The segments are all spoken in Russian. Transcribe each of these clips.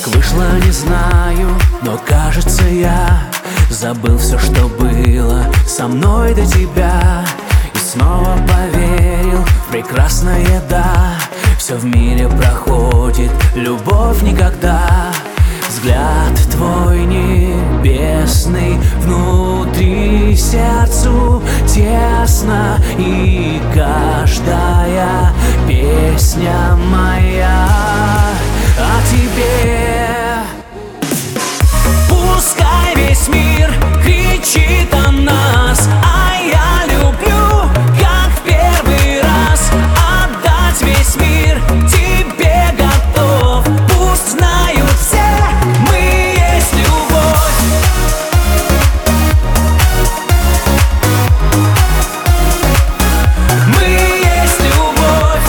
вышло, не знаю, но кажется, я забыл все, что было со мной до тебя. И снова поверил в прекрасное «да». Все в мире проходит, любовь никогда. Взгляд твой небесный, внутри сердцу тесно, и каждая песня моя о тебе. Пускай весь мир кричит о нас, а я люблю, как в первый раз, отдать весь мир тебе готов. Пусть знают все, мы есть любовь. Мы есть любовь.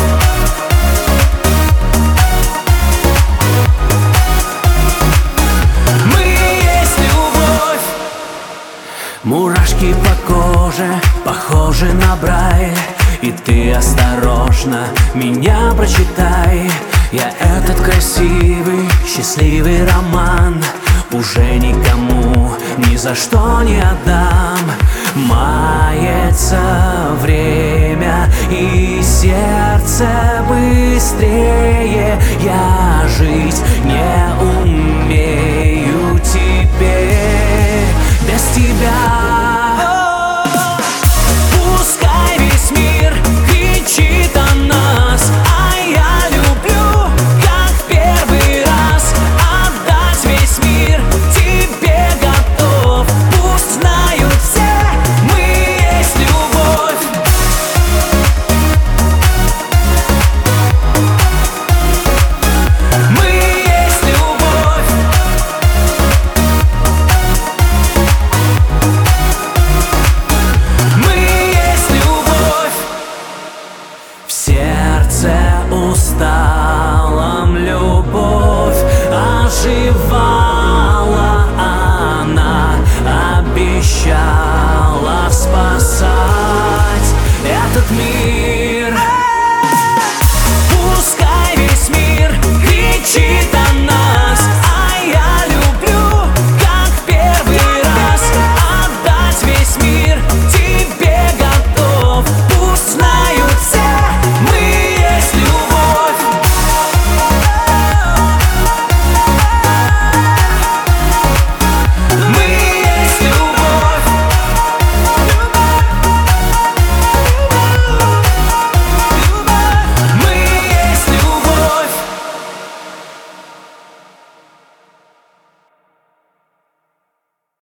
Мы есть любовь. Мурашки по коже, похожи на Брайль, и ты осторожно меня прочитай. Я этот красивый, счастливый роман уже никому ни за что не отдам. Мается время, и сердце быстрее. Я жить не умею теперь без тебя.